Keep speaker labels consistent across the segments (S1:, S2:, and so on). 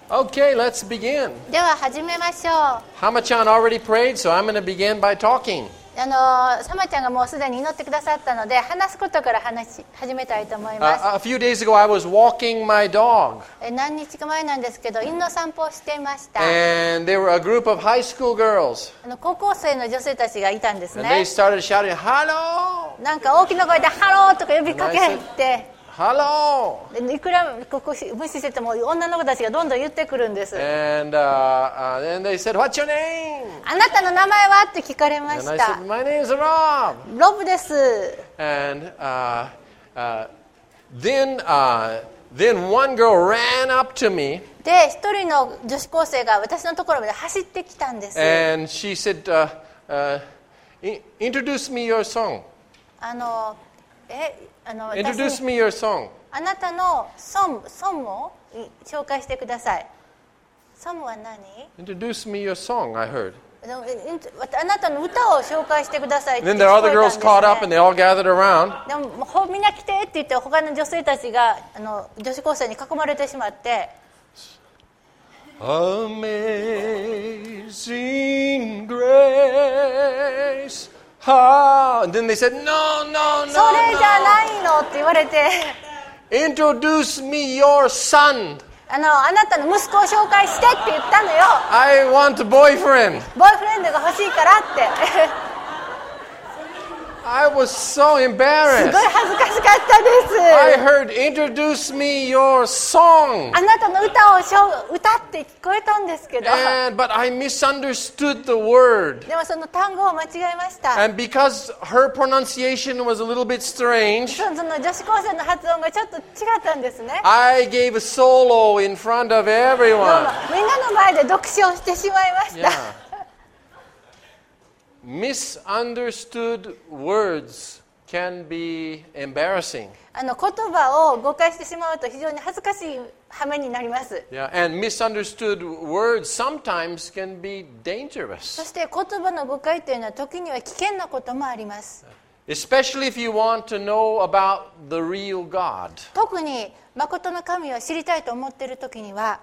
S1: Okay, let's begin.
S2: では始めましょう。
S1: Hama-chan already prayed, so I'm going to begin by talking.
S2: サマちゃんがもうすでに祈ってくださったので、話すことから始めたいと思います。
S1: A few days ago, I was walking my dog,
S2: 何日か前なんですけど、犬の散歩をしていました。
S1: and there were a group of high school girls,
S2: 高校生の女性たちがいたんです
S1: and they
S2: ね。
S1: started shouting, "Hello!
S2: なんか大きな声でハローとか呼びかけて、
S1: Hello!"
S2: でいくらここ無視してても女の子たちがどんどん言ってくるんです。
S1: And then they said, "What's your name?"
S2: あなたの名前はって聞かれま
S1: And
S2: し
S1: I
S2: た。
S1: said, "My name's Rob."
S2: ロブです。
S1: And then one girl ran up to me,
S2: で、一人の女子高生が私のところまで走ってきたんです。
S1: and she said, "Introduce me your song.
S2: 私
S1: Introduce me your song."
S2: あなたのソンを紹介してください。ソンは何？
S1: Introduce me your song, I heard.
S2: あなたの歌を紹介してくださいって
S1: And
S2: 聞
S1: then
S2: こ
S1: the
S2: え
S1: other
S2: たん
S1: girls
S2: ですね。
S1: caught up and they all gathered around.
S2: でもみんな来てって言って他の女性たちが女子高生に囲まれてしまって、
S1: Amazing grace. And then they said, "No, no,
S2: それ
S1: no,
S2: じゃ
S1: no.
S2: ないのって言われて、
S1: Introduce me your son.
S2: あなたの息子を紹介してって言ったのよ。
S1: I want a boyfriend."
S2: ボーイフレンドが欲しいからって。
S1: I was so
S2: す
S1: embarrassed.
S2: ごい恥ずかしかったです。
S1: I heard, "Introduce me your song."
S2: あなたの歌を歌って聞こえたんですけど、
S1: But I misunderstood the word.
S2: でもその単語を間違えました。
S1: And because her pronunciation was a little bit strange,
S2: その女子高生の発音がちょっと違ったんですね。
S1: I gave a solo in front of
S2: どうも
S1: everyone.
S2: みんなの前で読書をしてしまいました。
S1: Yeah. Misunderstood words can be embarrassing.
S2: 言葉を誤解してしまうと非常に恥ずかしい羽目になります。
S1: Yeah, and misunderstood words sometimes can be
S2: そ
S1: dangerous,
S2: して言葉の誤解というのは時には危険なこともあります。
S1: especially if you want to know about the real God.
S2: 特に誠の神を知りたいと思っている時には、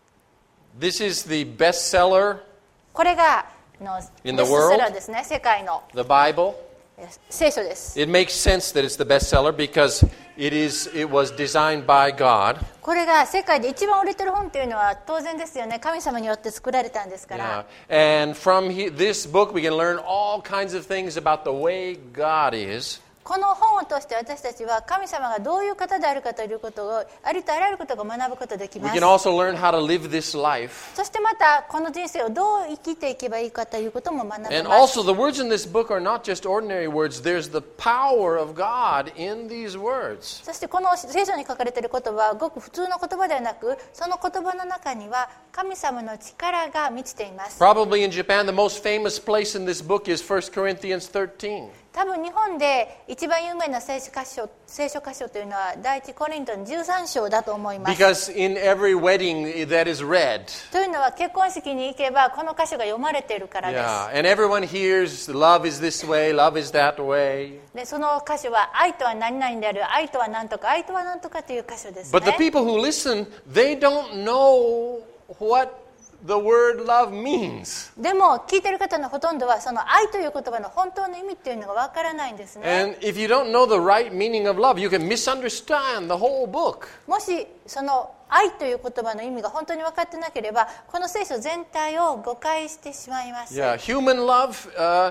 S1: This is the bestseller,
S2: これがベ
S1: In
S2: ス
S1: the
S2: トセラ
S1: world?
S2: ーですね。世界の
S1: the Bible.
S2: 聖書です。
S1: It makes sense that it's the bestseller because it was designed by God.
S2: これが世界で一番売れてる本というのは当然ですよね。神様によって作られたんですから。
S1: Yeah. And from this book, we can learn all kinds of things about the way God is.
S2: この本を通して私たちは神様がどういう方であるかということをありとあらゆることを学ぶことができ
S1: We
S2: ます。
S1: can also learn how to live this life.
S2: そしてまたこの人生をどう生きていけばいいかということも学び
S1: And
S2: ます。
S1: also, the words in this book are not just ordinary words. There's the power of God in these words.
S2: そしてこの聖書に書かれている言葉はごく普通の言葉ではなく、その言葉の中には神様の力が満ちています。
S1: Probably in Japan, the most famous place in this book is 1 Corinthians 13.
S2: 多分日本で一番有名な聖書箇所というのは第一コリントの13章だと思います。
S1: Because in every wedding that is read,
S2: というのは結婚式に行けばこの箇所が読まれているからです。
S1: yeah, and everyone hears love is this way, love is that way.
S2: でその箇所は愛とは何々である、愛とは何とか、愛とは何とかという箇所ですね。
S1: But the people who listen, they don't know what the word love means.
S2: でも聞いている方のほとんどはその愛という言葉の本当の意味っていうのがわからないんですね。
S1: And if you don't know the right meaning of love, you can misunderstand the whole book.
S2: もしその愛という言葉の意味が本当に分かってなければこの聖書全体を誤解してしまいます。
S1: Yeah, human love,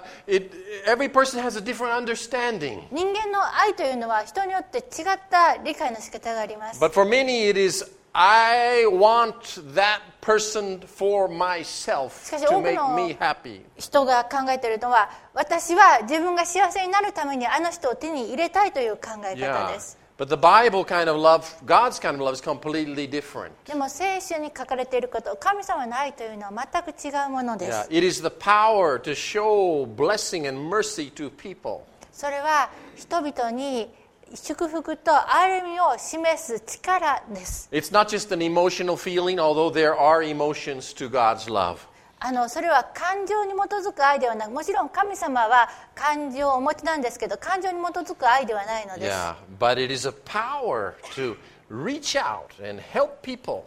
S1: every person has a different understanding.
S2: 人間の愛というのは人によって違った理解の仕方があります。
S1: But for many it is, I want that person for myself
S2: しかし
S1: to
S2: 多く
S1: make
S2: の
S1: me happy.
S2: 人が考えているのは、私は自分が幸せになるためにあの人を手に入れたいという考え方
S1: Yeah.
S2: です。
S1: But the Bible kind of love, God's kind of love is completely different.
S2: でも聖書に書かれていること、神様の愛というのは全く違うもので
S1: Yeah,
S2: す。
S1: it is the power to show blessing and mercy to people.
S2: それは人々に祝福と歩みを示す力です。
S1: It's not just an emotional feeling, although there are emotions to God's love.
S2: それは感情に基づく愛ではなく、もちろん神様は感情をお持ちなんですけど、感情に基づく愛ではないのです。
S1: Yeah, but it is a power to reach out and help people.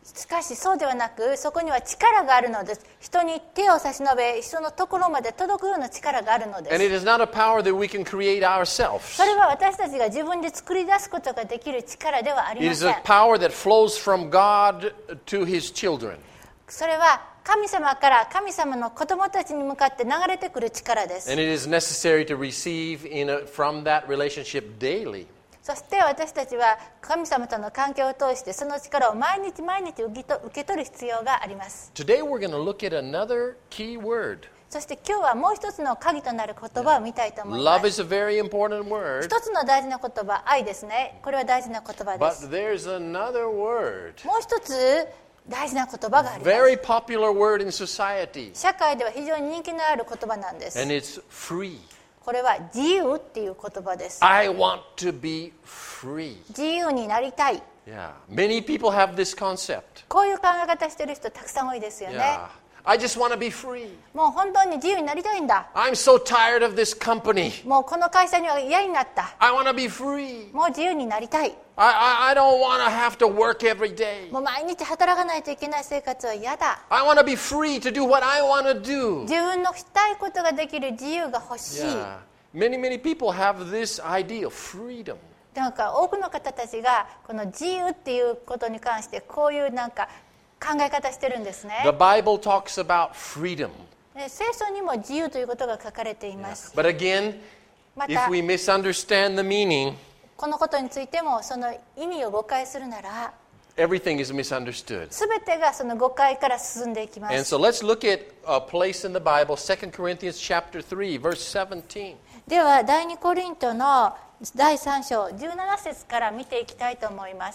S2: しかしそうではなく、そこには力があるのです。人に手を差し伸べ、人のところまで届くような力があるので
S1: And it
S2: す。
S1: is not a power that we can create ourselves.
S2: それは私たちが自分で作り出すことができる力ではあり
S1: It
S2: ま
S1: is
S2: せん。
S1: a power that flows from God to his children.
S2: それは神様から神様の子供たちに向かって流れてくる力です。
S1: And it is necessary to receive from that relationship daily.
S2: そして私たちは神様との関係を通してその力を毎日毎日受け取る必要があります。
S1: Today we're going to look at another key word.
S2: そして今日はもう一つの鍵となる言葉を見たいと思いま
S1: Love
S2: す。
S1: is a very important word,
S2: 一つの大事な言葉、愛ですね。これは大事な言葉で
S1: but
S2: す。
S1: there's another word,
S2: もう一つ大事な言葉があります。
S1: very popular word in society,
S2: 社会では非常に人気のある言葉なんです。
S1: and it's free.
S2: これは自由っていう言葉です。
S1: I want to be free.
S2: 自由になりたい。
S1: Yeah. Many people have this concept.
S2: こういう考え方してる人たくさん多いですよね。
S1: Yeah. I just want to be free.
S2: もう本当に自由になりたいんだ。
S1: I'm so tired of this company.
S2: もうこの会社には嫌になった。
S1: I want to be free.
S2: もう自由になりたい。
S1: I don't want to have to work every day.
S2: もう毎日働かないといけない生活は嫌だ。
S1: I want to be free to do what I want to do.
S2: 自分のしたいことができる自由が欲しい。
S1: Yeah. Many people have this idea of freedom.
S2: なんか多くの方たちがこの自由っていうことに関してこういうなんか考え方してるんですね。
S1: The Bible talks about freedom.
S2: で聖書にも自由ということが書かれています。
S1: But again,
S2: ま
S1: if
S2: た
S1: we misunderstand the meaning,
S2: このことについてもその意味を誤解するなら
S1: everything is misunderstood.
S2: 全てがその誤解から進んでいきま
S1: And
S2: す。
S1: so let's look at a place in the Bible, 2 Corinthians chapter 3, verse 17.
S2: では第2コリントの第3章17節から見ていきたいと思います。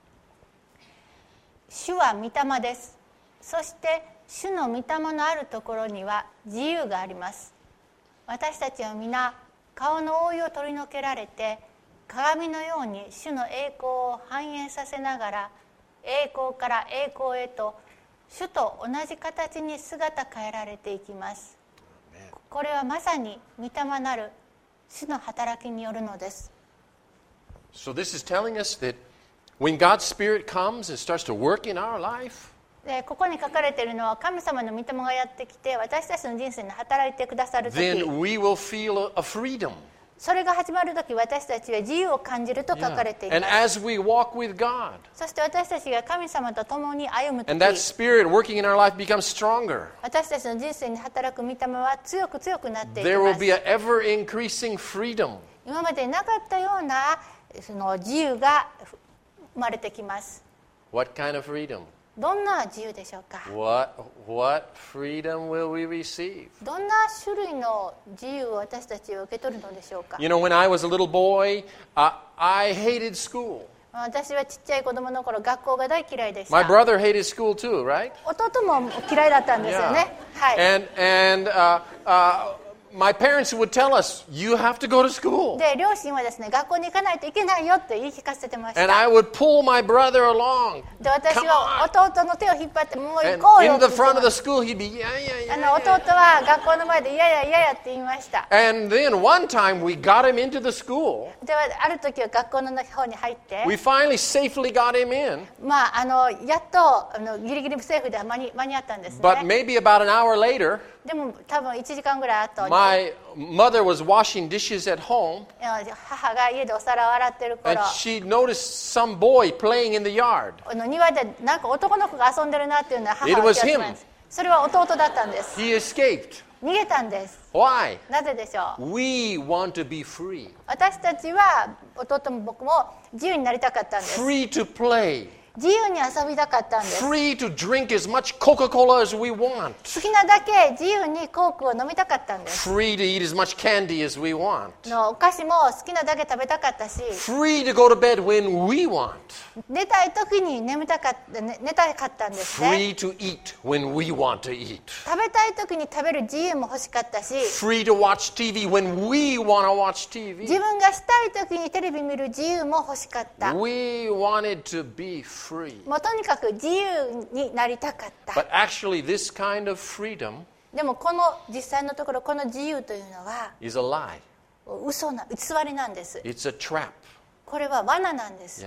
S2: 主は御霊です。そして主の御霊のあるところには自由があります。私たちは皆顔の覆いを取り除けられて鏡のように主の栄光を反映させながら栄光から栄光へと主と同じ形に姿変えられていきます。これはまさに御霊なる主の働きによるのです。
S1: So this is telling us that when God's Spirit comes and starts to work in our life,
S2: でここに書かれているのは神様の御霊がやってきて私たちの人生に働いてくださる時
S1: then we will feel a freedom.
S2: それが始まる時私たちは自由を感じると書かれていま
S1: And
S2: す。
S1: as we walk with God,
S2: そして私たちが神様と共に歩む
S1: and that
S2: 時
S1: Spirit working in our life becomes stronger,
S2: 私たちの人生に働く御霊は強く強くなっていき
S1: there
S2: ま
S1: will
S2: す。
S1: be an ever increasing freedom.
S2: 今までなかったようなその自由が生まれてきます。
S1: What kind of freedom?
S2: どんな自由でしょうか。
S1: What freedom will we receive?
S2: どんな種類の自由を私たちは受け取るのでしょうか。
S1: You know, when I was a little boy, I hated school.
S2: 私はちっちゃい子供の頃学校が大嫌いでした。
S1: My brother hated school too, right?
S2: 弟も嫌いだったんですよね。はい。
S1: And my parents would tell us, you have to go to school.
S2: で両親はですね、学校に行かないといけないよって言い聞かせてまし
S1: And
S2: た。
S1: I would pull my brother along.
S2: で私
S1: Come
S2: は
S1: on.
S2: 弟の手を引っ張ってもう行
S1: And
S2: こうよ
S1: in
S2: って
S1: the
S2: 言って
S1: front of
S2: ま
S1: the
S2: す。
S1: school, he'd be, yeah, yeah,
S2: 弟
S1: yeah.
S2: は学校の前でいやいやいやいやって言いました。
S1: And then one time we got him into the school.
S2: である時は学校の方に入って、
S1: We finally safely got him in.
S2: まあやっとギリギリセーフで間に合ったんです
S1: But
S2: ね。
S1: maybe about an hour later,
S2: でも多分1時間ぐらい後に
S1: my mother was washing dishes at home.
S2: 母が家でお皿を洗ってる頃、
S1: And she noticed some boy playing in the yard.
S2: 庭でなんか男の子が遊んでるなっていうのは母
S1: It
S2: は
S1: was
S2: 気がつきます。それは弟だったんです。
S1: He escaped.
S2: 逃げたんです。
S1: Why?
S2: なぜでしょう。
S1: We want to be free.
S2: 私たちは弟も僕も自由になりたかったんです。
S1: Free to play.
S2: 自由に遊びたかったんです。
S1: Free to drink as much Coca-Cola as we want.
S2: 好きなだけ自由にコークを飲みたかったんです。
S1: Free to eat as much candy as we want.
S2: お菓子も好きなだけ食べたかったし、
S1: Free to go to bed when we want.
S2: 寝たい時に寝たかったんですね。
S1: Free to eat when we want to eat.
S2: 食べたい時に食べる自由も欲しかったし、
S1: Free to watch TV when we want to watch
S2: 自
S1: TV.
S2: 分がしたい時にテレビ見る自由も欲しかった。
S1: We wanted to be free.
S2: もうとにかく自由になりたかった。
S1: But actually, this kind of freedom
S2: でもこの実際のところこの自由というのは
S1: is a lie.
S2: 偽りなんです。
S1: It's a trap.
S2: これは罠なんです。
S1: Yeah.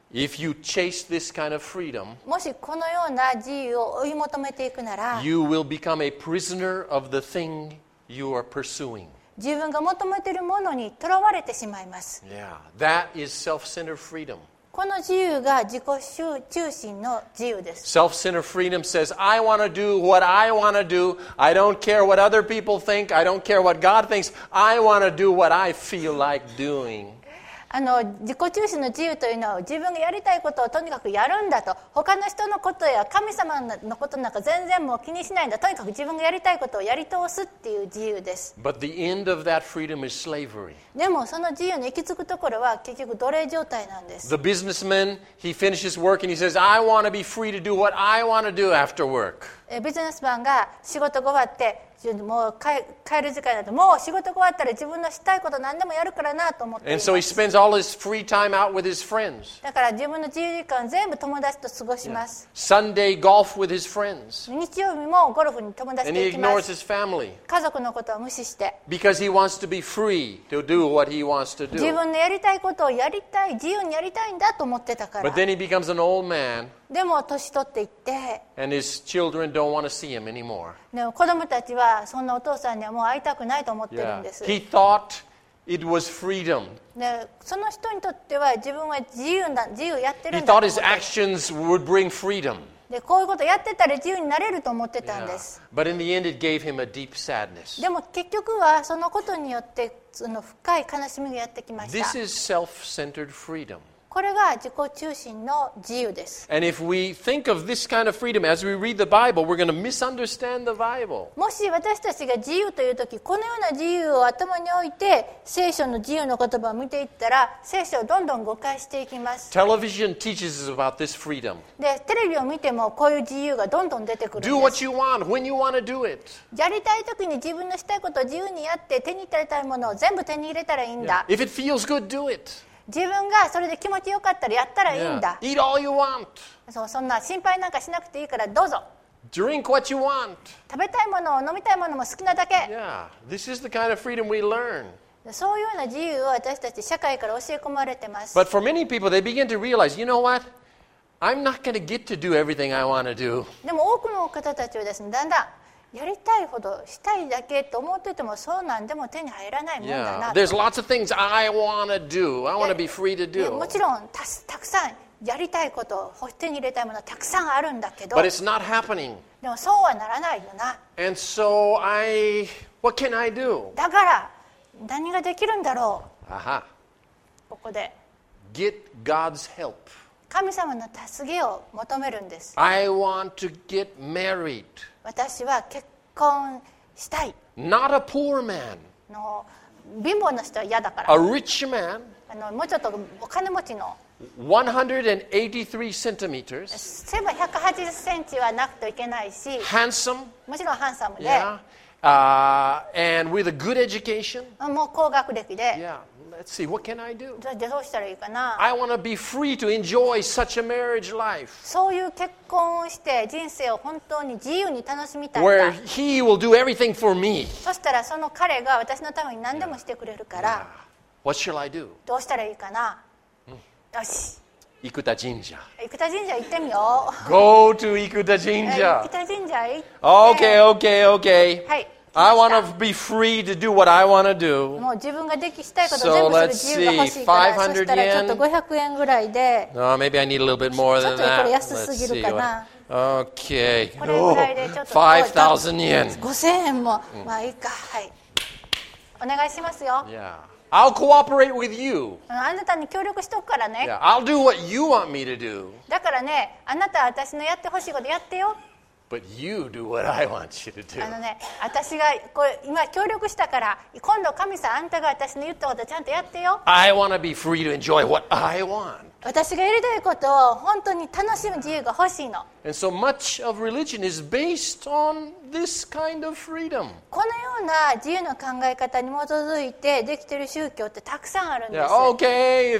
S1: If you chase this kind of freedom,
S2: もしこのような自由を追い求めていくなら、
S1: you will become a prisoner of the thing you are pursuing.
S2: 自分が求めているものにとらわれてしまいます。
S1: Yeah, that is self-centered freedom.
S2: この自由が自己中心の自由です。
S1: Self-centered freedom says, I want to do what I want to do. I don't care what other people think. I don't care what God thinks. I want to do what I feel like doing.
S2: 自己中心の自由というのは自分がやりたいことをとにかくやるんだと、他の人のことや神様のことなんか全然もう気にしないんだ、とにかく自分がやりたいことをやり通すっていう自由です。
S1: But the end of that freedom is slavery.
S2: でもその自由の行き着くところは結局奴隷状態なんです。
S1: The businessman, he finishes work and he says, I want to be free to do what I want to do after work.
S2: ビジネスマンが仕事が終わってもう帰る時間だと、もう仕事が終わったら自分のしたいこと何でもやるからなと思っていま
S1: And
S2: す。
S1: so he spends all his free time out with his friends.
S2: だから自分の自由時間全部友達と過ごします。
S1: Sunday golf with his friends.
S2: 日曜日もゴルフに友達
S1: And
S2: と
S1: he
S2: 行きま
S1: ignores
S2: す。
S1: his family
S2: 家族のことは無視して、
S1: because he wants to be free to do what he wants to
S2: 自
S1: do.
S2: 分のやりたいことをやりたい、自由にやりたいんだと思ってたから。
S1: But then he becomes an old man
S2: でも年取っていって、
S1: and his children don't want to see him anymore.
S2: でも子供たちはそんなお父さんにはもう会いたくないと思ってる
S1: Yeah.
S2: んです。
S1: He thought it was freedom.
S2: でその人にとっては自分は自由やってる
S1: He
S2: んだ
S1: thought
S2: と思
S1: his
S2: ってる。
S1: actions would bring freedom.
S2: でこういうことやってたら自由になれると思ってたん
S1: Yeah.
S2: です。
S1: But in the end, it gave him a deep sadness.
S2: でも結局はそのことによってその深い悲しみがやってきました。
S1: This is self-centered freedom.
S2: これが自己中心の自由です。
S1: And if we think of this kind of freedom as we read the Bible, we're going to misunderstand the Bible.
S2: もし私たちが自由というとき、このような自由を頭に置いて聖書の自由の言葉を見ていったら、聖書をどんどん誤解していきます。
S1: Television teaches us about this freedom.
S2: でテレビを見てもこういう自由がどんどん出てくるん
S1: Do
S2: で
S1: what
S2: す。
S1: you want when you want to do it.
S2: やりたいときに自分のしたいことを自由にやって、手に入れたいものを全部手に入れたらいいんだ。
S1: If it feels good, do it.
S2: 自分がそれで気持ちよかったらやったらいいんだ。
S1: Eat all you want.
S2: そんな心配なんかしなくていいからどうぞ。
S1: Drink what you want.
S2: 食べたいものを飲みたいものも好きなだけ。
S1: Yeah, this is the kind of freedom we learn.
S2: そういうような自由を私たち社会から教え込まれてます。
S1: But for many people, they begin to realize, you know what? I'm not going to get to do everything I want to do.
S2: でも多くの方たちはですね、だんだんやりたいほどしたいだけと思っててもそうなんでも手に入らないもんだ
S1: Yeah,
S2: な。
S1: there's lots of things I want to do. I want to be free to
S2: いや
S1: do.
S2: もちろんたくさんやりたいこと手に入れたいものはたくさんあるんだけど、
S1: But it's not happening.
S2: でもそうはならないよな。
S1: And so what can I do?
S2: だから何ができるんだろう。
S1: Aha.
S2: ここで
S1: Get God's help.
S2: 神様の助けを求めるんです。
S1: I want to get married.
S2: 私は結婚したい
S1: Not a poor man.
S2: の。貧乏な人は嫌だから、
S1: A rich man,
S2: もうちょっとお金持ちの
S1: 183 centimeters,
S2: 背は180センチはなくてはいけないし、
S1: handsome,
S2: もちろんハンサムで、
S1: yeah, and with a good education.
S2: もう高学歴で、
S1: Yeah, let's see, what can I do?
S2: じゃあどうしたらいいかな。
S1: I want to be free to enjoy such a marriage life
S2: そういう結婚をして人生を本当に自由に楽しみたいん
S1: where
S2: だ。
S1: he will do everything for me.
S2: そしたらその彼が私のために何でもしてくれるから、
S1: What shall I do?
S2: どうしたらいいかな。よし、
S1: Ikuta Jinja.
S2: 生田神社行ってみよう。
S1: Go to Ikuta
S2: 生
S1: Jinja.
S2: 田神社行って、
S1: Okay.
S2: はい、
S1: I
S2: 来ま
S1: want
S2: した
S1: to be free to do what I want to do.
S2: もう自分がしたいことを全部する自由が欲しいから、
S1: So let's see,
S2: そしたらちょっと500円ぐらいで、
S1: Maybe I need a little bit more
S2: ちょっ
S1: than
S2: とこれ
S1: that.
S2: 安
S1: Let's
S2: すぎる
S1: see.
S2: かな。
S1: Okay.
S2: これぐらいでちょっと
S1: 5,000 yen.
S2: 5000円も、まあいいか。はい、お願いしますよ。
S1: Yeah. I'll cooperate with you.
S2: あなたに協力しとくからね。
S1: Yeah. I'll do what you want me to do.
S2: だからね、あなたは私のやってほしいことやってよ。
S1: But you do what I want you to do.
S2: 私がこれ今協力したから、今度神様あんたが私の言ったことちゃんとやってよ。
S1: I want to be free to enjoy what I want.
S2: 私がやりたいことを本当に楽しむ自由が欲しいの。
S1: And so much of religion is based on this kind of freedom.
S2: このような自由の考え方に基づいてできている宗教ってたくさんあるんです。
S1: Yeah, okay,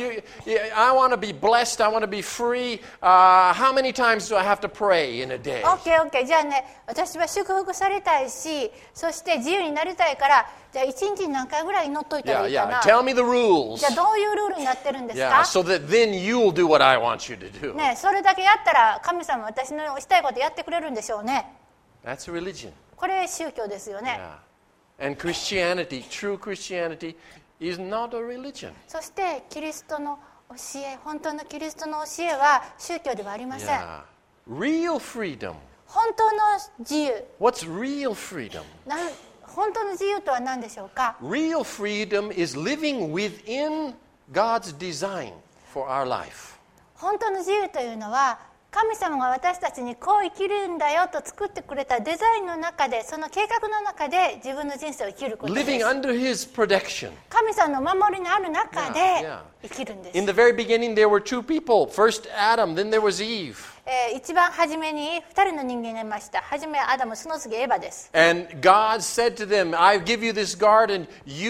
S1: I want to be blessed, I want to be free. How many times do I have to pray in a day?
S2: OK じゃあね、私は祝福されたいし、そして自由になりたいから、じゃあ1日に何回ぐらい祈っといたらいいかな。
S1: Tell me the rules.
S2: じゃあどういうルールになってるんですか？
S1: So that then you'll do what I want you to do.
S2: ね、それだけやったら神様私のしたいことやってくれるんでしょうね。
S1: That's religion.
S2: これ宗教ですよね。
S1: Yeah. And Christianity, true Christianity, is not a religion.
S2: そしてキリストの教え、本当のキリストの教えは宗教ではありません。
S1: Yeah. Real freedom.
S2: 本当の自由。
S1: What's real freedom?
S2: 本当の自由とは何でしょうか。
S1: Real freedom is living within God's design for our life.
S2: 本当の自由というのは神様が私たちにこう生きるんだよと作ってくれたデザインの中で、その計画の中で自分の人生を生きることです。
S1: Living under His protection.
S2: 神様の守りのある中で
S1: Yeah, yeah.
S2: 生きるんです。
S1: In the very beginning, there were two people. First Adam, then there was Eve.
S2: 一番初めに2人の人間がいました。初めアダム、その次エヴァです。
S1: And God said to them, I give you this garden.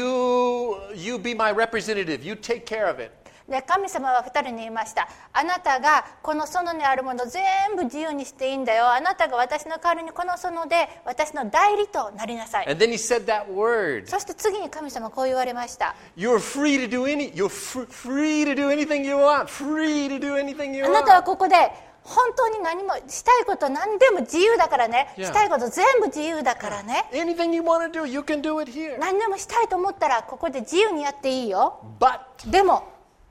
S1: You be my representative. You take care of it.
S2: で神様は2人に言いました。あなたがこの園にあるもの全部自由にしていいんだよ。あなたが私の代わりにこの園で私の代理となりなさい。
S1: And then He said that word.
S2: そして次に神様はこう言われました。
S1: You're free to do anything you want. Free to do anything you
S2: あなたは
S1: want.
S2: ここで本当に何もしたいこと何でも自由だからね。
S1: Yeah.
S2: したいこと全部自由だからね。
S1: Anything you want to do, you can do it here.
S2: 何でもしたいと思ったらここで自由にやっていいよ。
S1: But,
S2: でも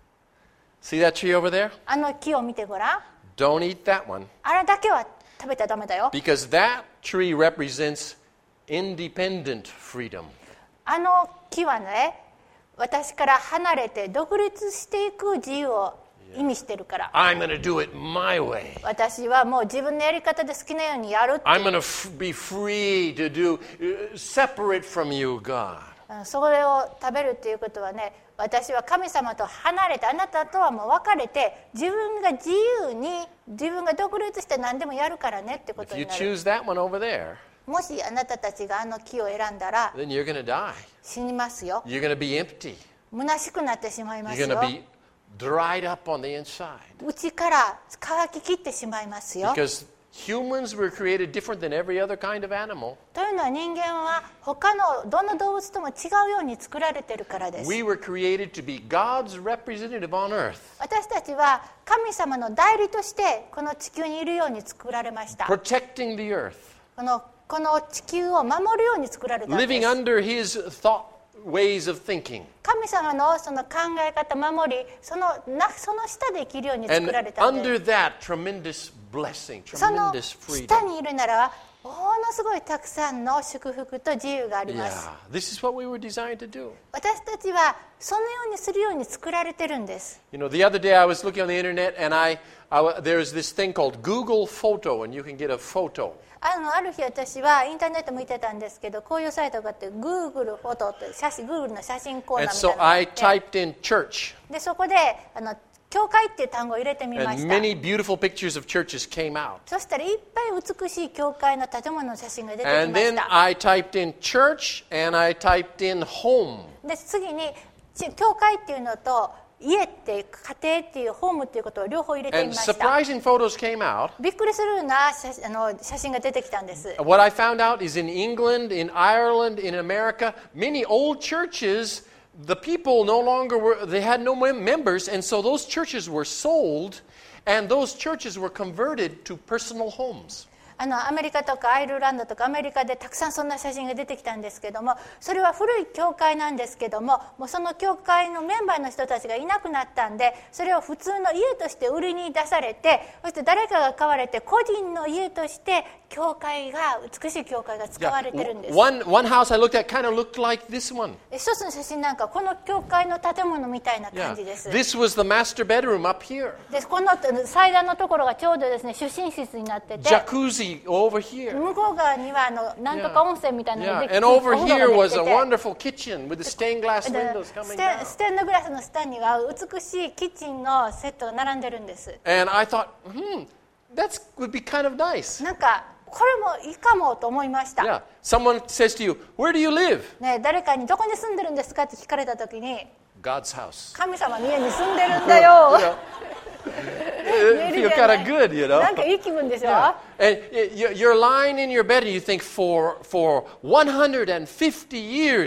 S1: see that tree over there?
S2: あの木を見てごらん。
S1: Don't eat that one.
S2: あれだけは食べたらダメだよ。
S1: Because that tree represents independent freedom.
S2: あの木はね、私から離れて独立していく自由を意味してるから。
S1: I'm going to do it my way.
S2: 私はもう自分のやり方で好きなようにやるって
S1: I'm going to be free to do, separate from you, God.
S2: それを食べるっていうことはね、私は神様と離れてあなたとはもう別れて自分が自由に自分が独立して何でもやるからねってこ
S1: If
S2: と
S1: you
S2: になる。
S1: choose that one over there,
S2: もしあなたたちがあの木を選んだら
S1: then you're going to die.
S2: 死にますよ。
S1: You're going to be empty.
S2: 虚しくなってしまいます
S1: You're
S2: よ。
S1: going to be dried up on the inside.
S2: 内から乾ききってしまいますよ。
S1: Because humans were created different than every other kind of animal.
S2: というのは人間は他のどの動物とも違うように作られているからです。
S1: We were created to be God's representative on earth,
S2: 私たちは神様の代理としてこの地球にいるように作られました。
S1: protecting the earth,
S2: この地球を守るように作られたんで
S1: living
S2: す。
S1: under His thought ways of thinking.
S2: 神様のその考え方守り、その下で生きるように
S1: And
S2: 作られたんで
S1: under that, tremendous blessing,
S2: す。その
S1: tremendous
S2: 下
S1: freedom.
S2: にいるならものすごいたくさんの祝福と自由があります。
S1: Yeah, this is what we were designed to do.
S2: 私たちはそのようにするように作られてるんです。
S1: You know, the other day I was looking on the internet and there's this thing called Google Photo, and you can get a photo.
S2: ある日私はインターネット見てたんですけど、こういうサイトがあって Google フォトってGoogle の写真コーナ
S1: And
S2: ーみたい
S1: so
S2: なのがあ
S1: I
S2: って
S1: typed in church,
S2: でそこで教会っていう単語を入れてみま
S1: and
S2: した。
S1: many beautiful pictures of churches came out.
S2: そしたらいっぱい美しい教会の建物の写真が出てき
S1: And
S2: まし
S1: then
S2: た。
S1: I typed in church and I typed in home.
S2: で次に教会っていうのと家って家庭っていうホームっていうことを両方入れてみ
S1: And
S2: ました。
S1: surprising photos came out.
S2: びっくりするような写真が出てきたんです。
S1: What I found out is in England, in Ireland, in America, many old churches, the people no longer they had no members, and so those churches were sold, and those churches were converted to personal homes.
S2: アメリカとかアイルランドとかアメリカでたくさんそんな写真が出てきたんですけども、それは古い教会なんですけども、もうその教会のメンバーの人たちがいなくなったんで、それを普通の家として売りに出されて、そして誰かが買われて個人の家として教会が美しい教会が使われてるんです。
S1: One house I looked at kind of looked like this one.
S2: 一つの写真なんかこの教会の建物みたいな
S1: Yeah.
S2: 感じです。
S1: This was the master bedroom up here.
S2: でこの祭壇のところがちょうどですね主寝室になってて、
S1: Jacuzzi over here.
S2: 向こう側にはなんとか温泉みたいなのが
S1: Yeah.
S2: できて、
S1: And over
S2: お風呂
S1: here
S2: が
S1: was
S2: でき
S1: a
S2: てて、
S1: wonderful kitchen with the stained glass windows coming down.
S2: ステンドグラスの下には美しいキッチンのセットが並んでるんです。
S1: And I thought, that would be kind of nice.
S2: なんかこれもいいかもと思いました。
S1: Yeah. Someone says to you, where do you live?
S2: ね、誰かにどこに住んでるんですかって聞かれた時に、
S1: God's house.
S2: 神様の家に住んでるんだよ。
S1: You feel kind of good, you know.
S2: なんかいい気分でしょ。
S1: Yeah. And you're lying in your bed and you think, for 150 years,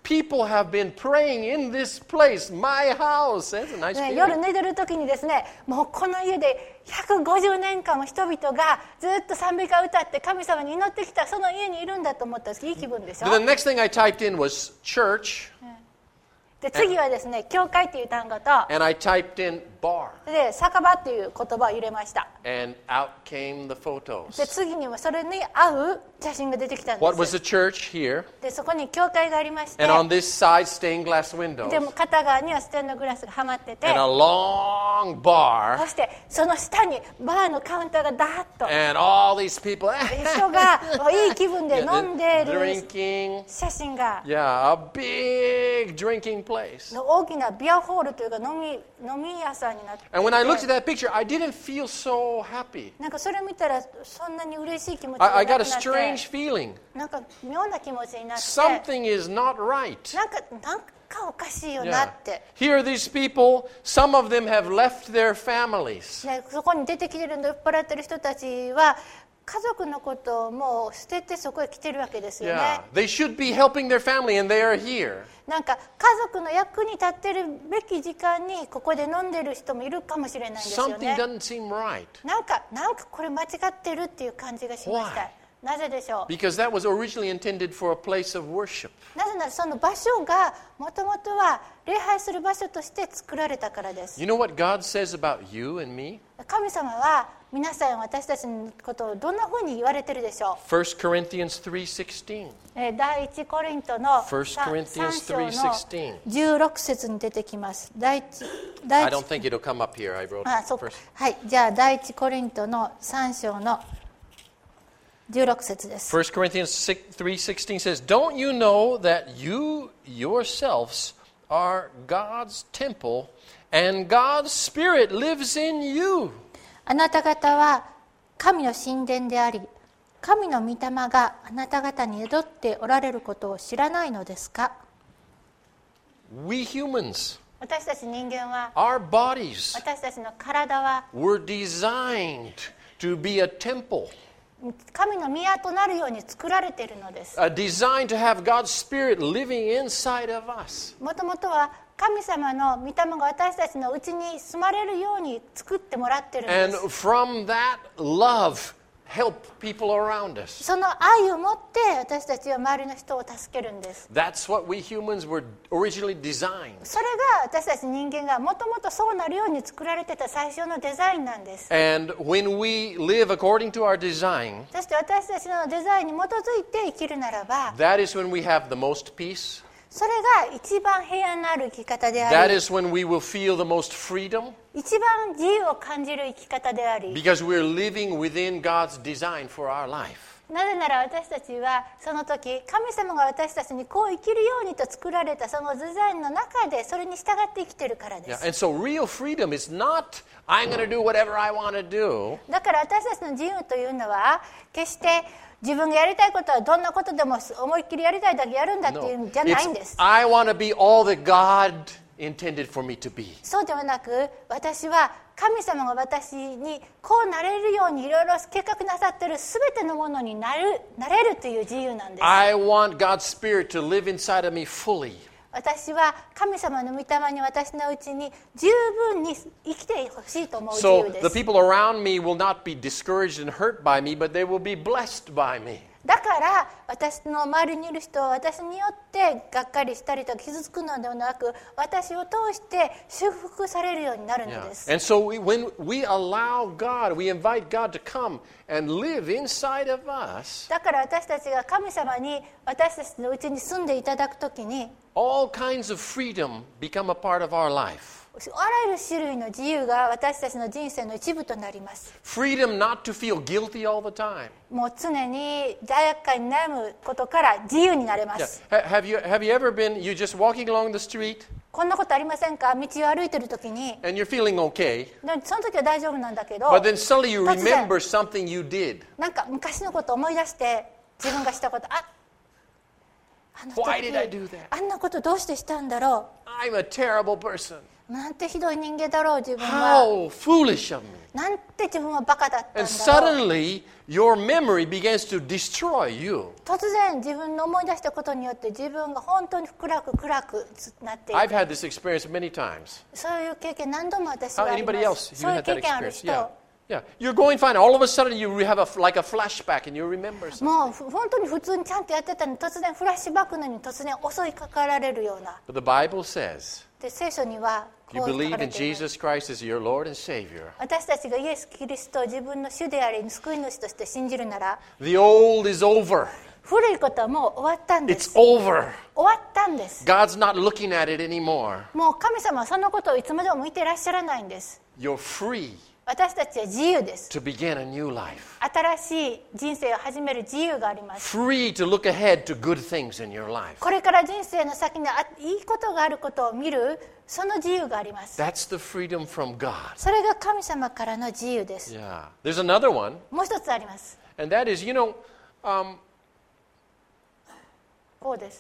S1: people have been praying in this place, my house. That's a nice
S2: ね、
S1: feeling.
S2: 夜寝てる時にですね、もうこの家で150年間も人々がずっと賛美歌を歌って神様に祈ってきたその家にいるんだと思ったらいい気分でしょ。
S1: The next thing I typed in was church,
S2: で次はですね、教会っていう単語と
S1: and I typed in bar,
S2: で酒場っていう言葉を入れました。
S1: and out came the
S2: で
S1: photos.
S2: 次にはそれに合う写真が出てきたんで
S1: What was
S2: す。
S1: the church here?
S2: でそこに教会がありまして、
S1: And on this side, stained glass windows,
S2: でも片側にはステンドグラスがはまってて、
S1: and a long bar,
S2: そしてその下にバーのカウンターがダーッと
S1: and all these people
S2: 人がいい気分で
S1: yeah,
S2: 飲んでいる
S1: drinking.
S2: 写真が
S1: Yeah, a big drinking place.
S2: 大きなビアホールというか飲み屋さんになっていて、
S1: And when I looked at that picture, I didn't feel so happy.
S2: なんかそれ見たらそんなに嬉しい気持ちがな
S1: I
S2: くな
S1: got
S2: っ
S1: a
S2: て、
S1: strange feeling.
S2: なんか妙な気持ちになって、
S1: Something is not right.
S2: なんかおかしいよな
S1: Yeah.
S2: って、
S1: Here are these people, some of them have left their families.
S2: ね、そこに出てきてる酔っ払ってる人たちは家族のことをもう捨ててそこへ来てるわけですよね。
S1: Yeah. They should be helping their family and they are here.
S2: なんか家族の役に立ってるべき時間にここで飲んでる人もいるかもしれないんですよ
S1: Something
S2: ね。
S1: doesn't seem right
S2: なんかこれ間違ってるっていう感じがしました。
S1: Why?
S2: なぜでしょう。
S1: because that was originally intended for a place of worship.
S2: なぜならその場所がもともとは礼拝する場所として作られたからです。
S1: You know what God says about you and me?
S2: 神様は皆さん私たちのことをどんなふうに言われてるでしょう。
S1: 1 Corinthians 3:16.
S2: 第一コリントの
S1: 1 Corinthians
S2: 3章の
S1: 3:16.
S2: 16節に出てきます。
S1: I don't think it'll come up here. I wrote
S2: そうか
S1: first.
S2: はい、じゃあ第一コリントの3章の16節です。
S1: 1 Corinthians 3:16 says, "Don't you know that you yourselves are God's temple and God's Spirit lives in you?"
S2: あなた方は神の神殿であり、神の御霊があなた方に宿っておられることを知らないのですか。
S1: We humans,
S2: 私たち人間は、
S1: our bodies
S2: 私たちの体は
S1: were designed to be a temple,
S2: 神の宮となるように作られているのです。
S1: designed to have God's Spirit living inside of us.
S2: もともとは神様の御霊が私たちのうちに住まれるように作ってもらっているんで
S1: And
S2: す。
S1: from that love, help people around us.
S2: その愛を持って私たちは周りの人を助けるんです。
S1: That's what we humans were originally designed.
S2: それが私たち人間がもともとそうなるように作られてた最初のデザインなんです。
S1: And when we live according to our design,
S2: そして私たちのデザインに基づいて生きるならば、
S1: that is when we have the most peace.
S2: それが一番平安のある生き方であ
S1: That
S2: り、
S1: is when we will feel the most freedom
S2: 一番自由を感じる生き方であり、
S1: because we're living within God's design for our life.
S2: なぜなら私たちはその時神様が私たちにこう生きるようにと作られたそのデザインの中でそれに従って生きているからで
S1: Yeah,
S2: す。
S1: and so real freedom is not, I'm going to do whatever I want to do.
S2: だから私たちの自由というのは決して自分がやりたいことはどんなことでも思いっきりやりたいだけやるんだっていうんじゃないんです。
S1: It's, I want to be all that God intended for me to be.
S2: そうではなく、私は神様が私にこうなれるようにいろいろ計画なさっているすべてのものになれるという自由なんです。
S1: I want God's Spirit to live inside of me fully.
S2: 私は神様の御霊に私のうちに十分に生きてほしいと思う自
S1: So
S2: 由で
S1: the
S2: す。
S1: people around me will not be discouraged and hurt by me, but they will be blessed by me.
S2: だから私の周りにいる人は私によってがっかりしたりとか傷つくのではなく、私を通して修復されるようになるの
S1: Yeah.
S2: です。
S1: And so when we allow God, we invite God to come and live inside of us,
S2: だから私たちが神様に私たちのうちに住んでいただくときに、
S1: all kinds of freedom become a part of our life.
S2: あらゆる種類の自由が私たちの人生の一部となります。
S1: Freedom not to feel guilty all the time.
S2: もう常に罪悪感に悩むことから自由になれま
S1: Yeah.
S2: す。
S1: Have you ever been, you just walking along the street
S2: こんなことありませんか？道を歩いてるときに、
S1: and you're feeling okay,
S2: でその時は大丈夫なんだけど、
S1: but then suddenly you
S2: 突然
S1: remember something you did.
S2: なんか昔のことを思い出して自分がしたこと、あの
S1: Why
S2: 時
S1: did I do that?
S2: あんなことどうしてしたんだろ
S1: I'm a terrible person.
S2: う、なんてひどい人間だろう自分は、
S1: How foolish of me.
S2: なんて自分はバカだったん
S1: And
S2: だろう。
S1: suddenly your memory begins to destroy you.
S2: 突然自分の思い出したことによって自分が本当に暗くなってい
S1: I've
S2: て、
S1: had this experience many times.
S2: そういう経験何度も私は
S1: How
S2: あり
S1: anybody
S2: ま
S1: else?
S2: す。
S1: You
S2: そういう
S1: had
S2: 経
S1: that
S2: 験ある
S1: experience?
S2: 人、
S1: Yeah. You're going fine. All of a sudden you have like a flashback and you remember something.
S2: もう本当に普通にちゃんとやってたのに突然フラッシュバックのように突然襲いかかられるような。
S1: But the Bible says,
S2: で聖書には
S1: you
S2: こう書か
S1: believe
S2: れ
S1: in
S2: ています。
S1: Jesus Christ as your Lord and Savior.
S2: 私たちがイエス・キリストを自分の主であり救い主として信じるなら、
S1: The old is over.
S2: 古いことはもう終わったんで
S1: It's
S2: す。
S1: over.
S2: 終わったんです。
S1: God's not looking at it anymore.
S2: もう神様はそのことをいつまでも見ていらっしゃらないんです。
S1: You're free
S2: 私たちは自由です。
S1: to begin a new life.
S2: 新しい人生を始める自由があります。
S1: Free to look ahead to good things in your life.
S2: これから人生の先にいいことがあることを見る、その自由があります。
S1: That's the freedom from God.
S2: それが神様からの自由です。
S1: Yeah. There's another one,
S2: もう一つあります。
S1: and that is,
S2: こうです。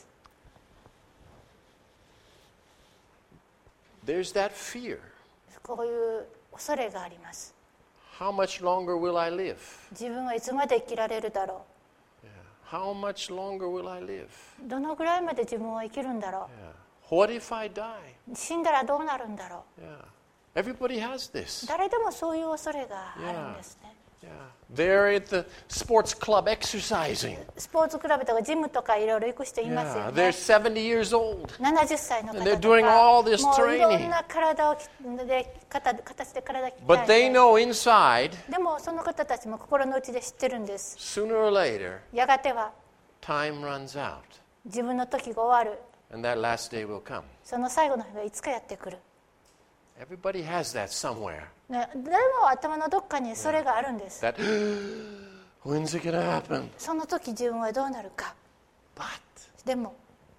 S1: there's that fear.
S2: こういう恐れがあります。
S1: How much longer will I live?
S2: 自分はいつまで生きられるだろ
S1: How much longer will I live?
S2: う。どのぐらいまで自分は生きるんだろ
S1: Yeah. What if I die?
S2: う。死んだらどうなるんだろ
S1: Yeah. Everybody has this.
S2: う。誰でもそういう恐れがあるんですね。
S1: Yeah. They're at the sports club exercising.
S2: スポーツクラブとかジムとかいろいろ行く人いますよ
S1: Yeah.
S2: ね。
S1: They're 70 years old.
S2: 70歳の方
S1: And they're
S2: と
S1: doing
S2: か
S1: all this
S2: もういろ
S1: training.
S2: んな体を形で体を鍛
S1: But they
S2: えて、
S1: know inside,
S2: でもその方たちも心の内で知ってるんです。
S1: sooner or later,
S2: やがては
S1: time runs out.
S2: 自分の時が終わる。
S1: And that last day will come.
S2: その最後の日がいつかやってくる。
S1: Everybody has that somewhere.
S2: ね、誰も頭のどっかにそれがあるんです。
S1: That, when's it going to happen?
S2: その時自分はどうなるか。
S1: But
S2: でも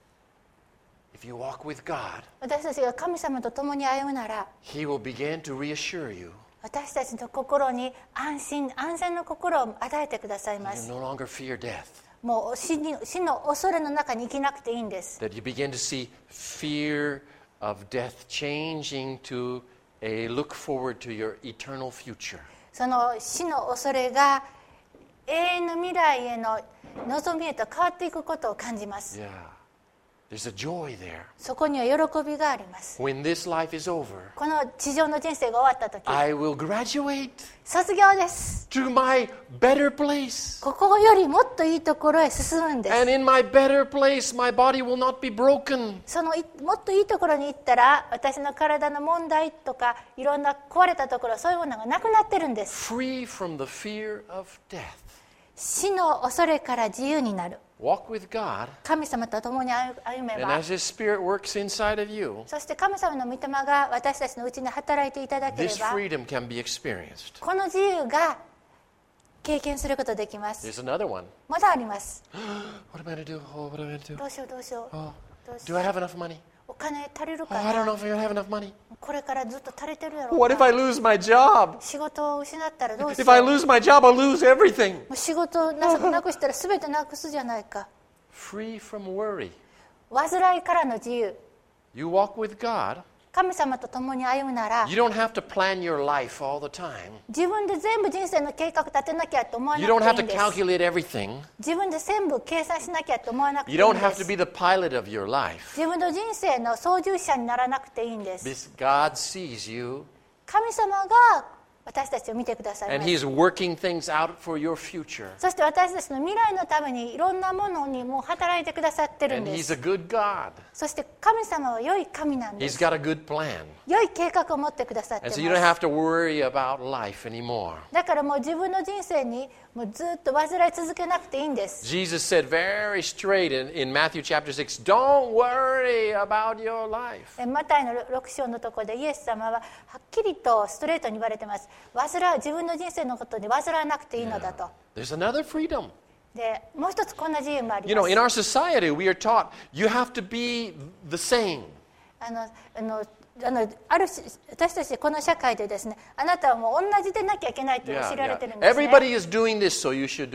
S1: if you walk with God,
S2: 私たちが神様と共に歩むなら、
S1: He will begin to reassure you.
S2: 私たちの心に安全の心を与えてくださいま
S1: You
S2: す。
S1: no longer fear death.
S2: もう死の恐れの中に生きなくていいんです。
S1: That you begin to see fear of death changing to a look forward to your eternal future.
S2: その死の恐れが永遠の未来への望みへと変わっていくことを感じます。
S1: Yeah. There's a joy there.
S2: そこには喜びがあります。
S1: When this life is over,
S2: この地上の人生が終わった時、
S1: I will graduate
S2: 卒業です。
S1: to my better place.
S2: ここよりもっといいところへ進むんです。
S1: And in my better place, my body will not be broken.
S2: そのもっといいところに行ったら、私の体の問題とかいろんな壊れたところ、そういうものがなくなってるんです。
S1: Free from the fear of death.
S2: 死の恐れから自由になる。
S1: Walk with God,
S2: 神様と共に歩め
S1: and
S2: ば、
S1: as His Spirit works inside of you,
S2: そして神様の御霊が私たちのうちに働いていただけれ
S1: this
S2: ば、
S1: freedom can be experienced.
S2: この自由が経験することができます。
S1: There's another one.
S2: まだあります。
S1: What am I going to do? Oh, what am I going to do?
S2: どうしようどうしよう。
S1: Oh,
S2: どうし
S1: do
S2: よ
S1: I
S2: う。
S1: have enough money?
S2: お金足りる
S1: Oh,
S2: か
S1: I don't
S2: な。
S1: know if I have enough money.
S2: これからずっと足りてるやろう
S1: What if
S2: か。
S1: I lose my job?
S2: 仕事を失ったらどうしよ
S1: If I
S2: う。
S1: lose my job, I'll lose everything.
S2: もう仕事をなくしたら全てなくすじゃないか。
S1: Free from worry.
S2: 煩いからの自由。
S1: You walk with God.
S2: 神様と共に歩むなら、
S1: You don't have to plan your life all the time.
S2: 自分で全部人生の計画立てなきゃと思わな
S1: You don't
S2: く
S1: have
S2: ていい
S1: to
S2: んです。
S1: calculate everything.
S2: 自分で全部計算しなきゃと思わなくていい
S1: You
S2: ん
S1: don't
S2: で
S1: have to
S2: す。
S1: be the pilot of your life.
S2: 自分の人生の操縦者にならなくていいんです。
S1: This God sees you,
S2: 神様が私たちを見てください
S1: and
S2: ます。
S1: He's working things out for your future.
S2: そして私たちの未来のためにいろんなものにもう働いてくださってるん
S1: And
S2: で
S1: He's
S2: す。
S1: a good God.
S2: そして神様は良い神なんで
S1: He's
S2: す。
S1: got a good plan.
S2: 良い計画を持ってくださってま
S1: And
S2: す。
S1: so you don't have to worry about life anymore.
S2: だからもう自分の人生にもうずっと患い続けなくていいんです。
S1: Jesus said very straight in Matthew chapter 6, don't worry about your life.
S2: マタイの6章のところでイエス様ははっきりとストレートに言われてます。自分の人生のことに煩わなくていいのだと。
S1: There's another freedom.
S2: でもう一つこんな自由もあり
S1: You
S2: ま
S1: know,
S2: す。
S1: in our society, we are taught you have to be the same.
S2: あるし私たちこの社会でですね、あなたはもう同じでなきゃいけないと教えられてるんですね。
S1: Everybody is doing this, so you should do it.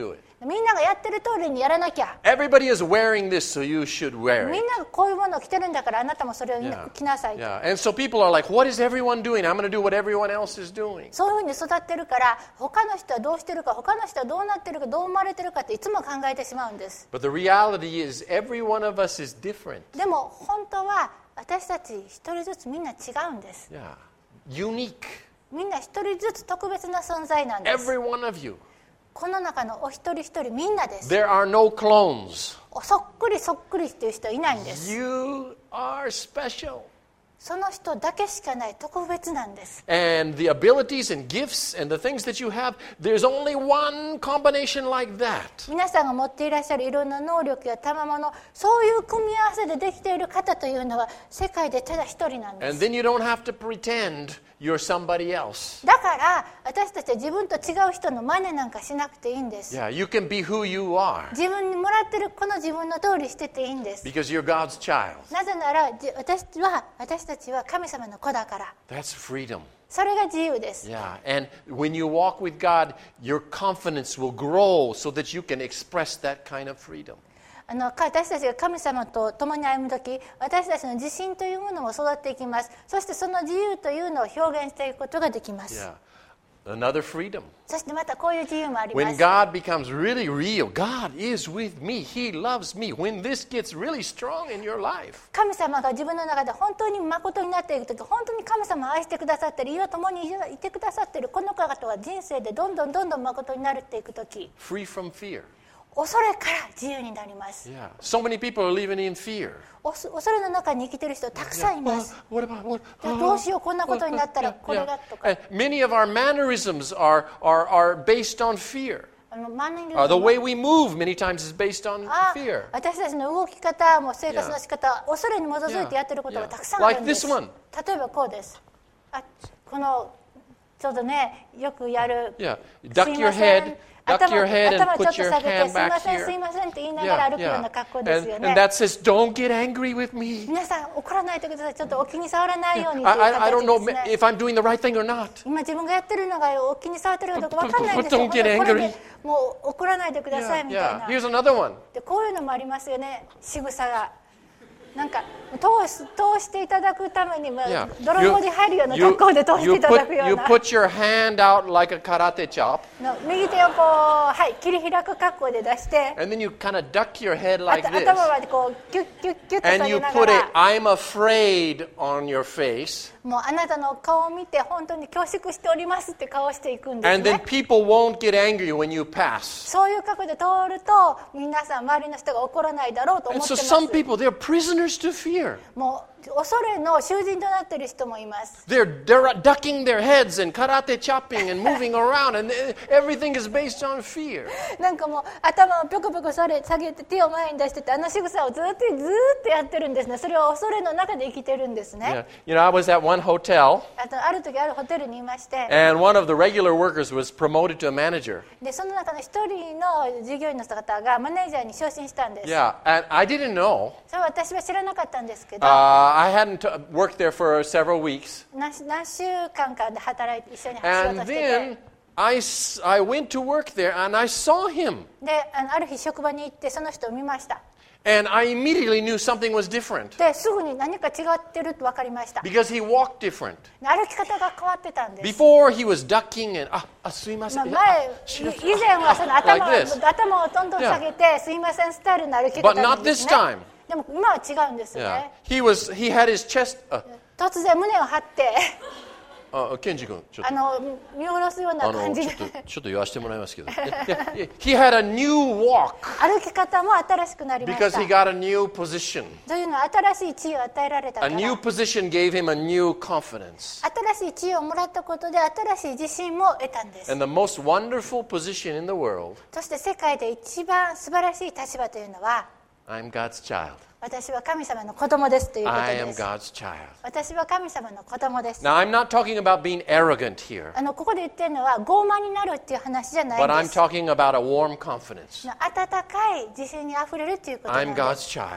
S2: みんながやってる通りにやらなきゃ。
S1: Everybody is wearing this, so you should wear
S2: み
S1: it.
S2: んながこういうものを着てるんだからあなたもそれを
S1: Yeah.
S2: 着なさい。
S1: Yeah. And so people are like, what is everyone doing? I'm going to do what everyone else is doing.
S2: そういうふうに育ってるから他の人はどうしてるか他の人はどうなってるかどう思われてるかっていつも考えてしまうんです。
S1: But the reality is every one of us is different.
S2: でも本当は私たち一人ずつみんな違うんです。
S1: Yeah. Unique.
S2: みんな一人ずつ特別な存在なんです。
S1: Every one of you.
S2: この中のお一人一人みんなです。
S1: There are no clones.
S2: そっくりそっくりっていう人はいないんです。
S1: You are special.
S2: その人だけしかない特別なんです。
S1: And the abilities and gifts and the things that you have, there's only one combination like that.
S2: 皆さんが持っていらっしゃるいろんな能力や賜物、そういう組み合わせでできている方というのは世界でただ一人なんで
S1: And
S2: す。
S1: then you don't have to pretend you're somebody else.
S2: だから私たちは自分と違う人の真似なんかしなくていいんです。
S1: Yeah, you can be who you are
S2: 自分にもらってるこの自分の通りしてていいんです。
S1: because you're God's child.
S2: なぜなら私たちは神様の子だから。
S1: That's freedom.
S2: それが自由です。
S1: Yeah, and when you walk with God, your confidence will grow so that you can express that kind of freedom.
S2: 私たちが神様と共に歩むとき、私たちの自信というものも育っていきます。そしてその自由というのを表現していくことができます。
S1: Yeah. Another freedom.
S2: そしてまたこういう自由もありま
S1: When
S2: す。
S1: God becomes really real, God is with me. He loves me. When this gets really strong in your life.
S2: 神様が自分の中で本当に誠になっていくとき、本当に神様を愛してくださっている、今共にいてくださっているこの方が人生でどんどん誠になるっていくとき、
S1: Free from fear.
S2: 恐れから自由になります。
S1: Yeah. So many people are living in fear.
S2: 恐れの中に生きている人たくさんいま
S1: Well,
S2: す。
S1: what about what?
S2: どうしようこんなことになったらこれがとか。
S1: And many of our mannerisms are based on fear.
S2: マネル
S1: The way we move many times is based on
S2: 私
S1: fear.
S2: たちの動き方も生活の仕方、恐れに基づいてやってることがたくさんあるんです。
S1: Like this
S2: 例えばこうです。このちょうどね、よくやる。
S1: Yeah. Duck your head. Duck your head and
S2: 頭ちょっ
S1: put
S2: と
S1: your
S2: 下げて、
S1: hand
S2: すいま
S1: back
S2: せんすい
S1: here.
S2: ませんって言いながら歩くような格好ですよ
S1: And
S2: ね。
S1: that says, don't get angry with me.
S2: 皆さん怒らないでください。ちょっとお気に障らないようにという
S1: I don't
S2: 形
S1: know
S2: ですね。
S1: if I'm doing the right thing or not.
S2: 今自分がやってるのがお気に障ってるかどうか分かんないんですよ。
S1: Don't get
S2: これ
S1: angry.
S2: でもう怒らないでくださいみたい
S1: Yeah.
S2: な。
S1: Here's another one.
S2: でこういうのもありますよね。仕草がなんか通していただくために、
S1: Yeah.
S2: 泥棒に入るような格好で通していただくよう
S1: You
S2: な
S1: put your hand out like a karate chop,
S2: 右手をこう、はい、切り開く格好で出して
S1: and then you kind of duck your head like this.
S2: 頭までこうキュッキュッキュッと
S1: And
S2: 下
S1: you
S2: げなが
S1: put
S2: ら
S1: a I'm afraid on your face.
S2: もうあなたの顔を見て本当に恐縮しておりますって顔をしていくんです
S1: And then
S2: ね。
S1: people won't get angry when you pass.
S2: そういう格好で通ると皆さん周りの人が怒らないだろうと思
S1: And
S2: ってま
S1: so
S2: す。
S1: some people, they're prisoners to fear.
S2: もう恐れの囚人となっている人もいます。
S1: They're ducking their heads and karate chopping and moving around, and everything is based on fear.
S2: なんかもう頭をぴょこぴょこ下げて手を前に出しててあの仕草をずっとやってるんですね。それは恐れの中で生きてるんですね。
S1: Yeah. You know, I was at one hotel,
S2: ある時あるホテルにいまして、
S1: and one of the regular workers was promoted to a manager.
S2: でその中の一人の従業員の方がマネージャーに昇進したんです。
S1: Yeah, and I didn't know.
S2: それは私は知らなかったんですけど、
S1: I hadn't worked there for several weeks.
S2: 何週間かで働いて一緒に仕事
S1: And
S2: して
S1: then
S2: て、
S1: I went to work there, and I saw him.
S2: である日職場に行ってその人を見ました。
S1: And I immediately knew something was different
S2: ですぐに何か違ってると分かりました。
S1: because he walked different.
S2: 歩き方が変わってたんです。
S1: Before he was ducking and すいません。
S2: 以前はその
S1: Like this.
S2: 頭をどんどん下げて、すいませんスタイルの歩き方
S1: But
S2: なん
S1: not
S2: で
S1: this
S2: すね。
S1: time.
S2: でも今は違うんですよ
S1: Yeah.
S2: ね。
S1: He had his chest.
S2: 突然胸を張って
S1: ケンジ君、ちょっと。
S2: 見下ろすような感じで
S1: ちょっと言わせてもらいますけど。He had a new walk
S2: 歩き方も新しくなりまし
S1: because
S2: た。
S1: he got a new position.
S2: というのは新しい地位を与えられたか
S1: A
S2: ら。
S1: new position gave him a new confidence.
S2: 新しい地位をもらったことで新しい自信も得たんです。
S1: And the most wonderful position in the world,
S2: そして世界で一番素晴らしい立場というのは、
S1: I'm God's child.
S2: 私は神様の子供ですということ
S1: I
S2: で
S1: am
S2: す。
S1: God's child.
S2: 私は神様の子供です
S1: Now, I'm not talking about being arrogant here,
S2: ここで言ってるのは傲慢になるっていう話じゃない
S1: but
S2: ん
S1: I'm
S2: です。
S1: talking about a warm confidence.
S2: 温かい自信にあふれるということなん
S1: I'm
S2: で
S1: God's
S2: す。
S1: child.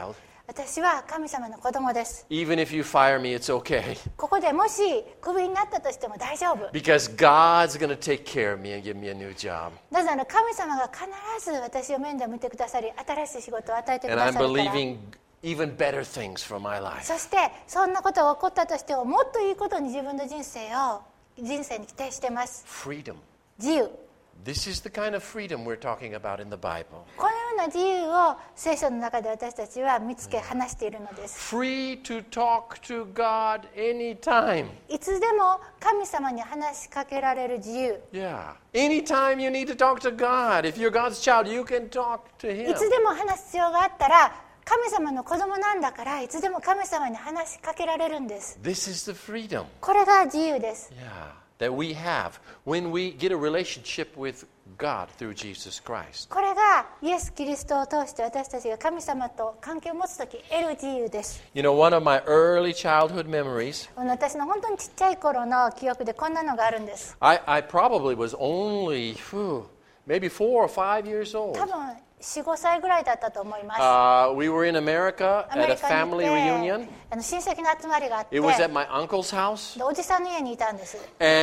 S2: 私は神様の子供です。
S1: Even if you fire me, it's okay.
S2: ここでもしクビになったとしても大丈夫。
S1: Because God's going to take care of me and give me a new job.
S2: なぜなら神様が必ず私を面倒見てくださり、新しい仕事を与えてく
S1: And
S2: だ
S1: I'm
S2: さるから。
S1: believing even better things for my life.
S2: そしてそんなことが起こったとしても、もっといいことに自分の人生に期待してます。
S1: Freedom.
S2: 自由。
S1: This is the kind of freedom we're talking about in the Bible.
S2: このような自由を聖書の中で私たちは見つけ話しているのです。
S1: Free to talk to God anytime.
S2: いつでも神様に話しかけられる自由。
S1: Yeah. Anytime you need to talk to God. If you're God's child, you can talk to
S2: い
S1: Him.
S2: つでも話す必要があったら、神様の子供なんだから、いつでも神様に話しかけられるんです。
S1: This is the freedom.
S2: これが自由です。
S1: Yeah. That we have when we get a relationship with God through Jesus Christ.
S2: これがイエス・キリストを通して私たちが神様と関係を持つとき得る自由です。
S1: You know, one of my early childhood memories,
S2: 私の本当にちっちゃい頃の記憶でこんなのがあるんです。
S1: I probably was only, maybe 4 or 5 years old.
S2: 多分4、5歳ぐらいだったと思います。
S1: We were in America
S2: アメ
S1: at
S2: リ
S1: a
S2: カに
S1: family
S2: 行
S1: reunion.
S2: って親戚の集まりがあって、
S1: It was at my uncle's house.
S2: でおじさんの家にいたんです。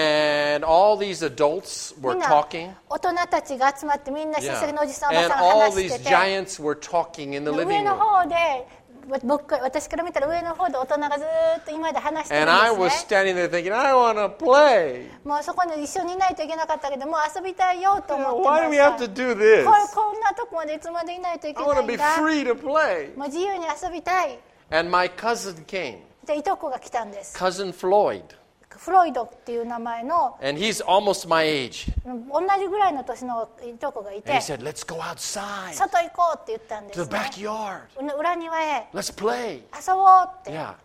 S1: And all these adults
S2: み
S1: were
S2: んな
S1: talking.
S2: 大人たちが集まってみんな親
S1: Yeah.
S2: 戚のおじさんおば
S1: And
S2: さんが
S1: all
S2: 話し
S1: these
S2: てて、
S1: giants were talking in the
S2: 上
S1: living
S2: の
S1: room.
S2: 方で私から見たら上の方で大人がずーっと今まで話してるん
S1: And I
S2: で
S1: was
S2: すね。
S1: standing there thinking, I want to play.
S2: もうそこに一緒にいないといけなかったけど、もう遊びたいよと思ってま
S1: Why do we
S2: し
S1: have
S2: た。
S1: to do this?
S2: こんなとこまでいつまでいないといけ
S1: I
S2: な
S1: want
S2: い
S1: to
S2: ん
S1: be
S2: だ。
S1: free to play.
S2: もう自由に遊びたい。
S1: And my cousin came,
S2: でいとこが来たんです。
S1: cousin Floyd.
S2: フロイドっていう名前の
S1: And he's almost my age.
S2: 同じぐらいの年のいとこがい
S1: And
S2: て、
S1: he said, let's go outside
S2: 外行こうって言ったんで
S1: to
S2: す
S1: the
S2: ね。
S1: backyard.
S2: 裏庭へ
S1: Let's play.
S2: 遊ぼうって。
S1: Yeah.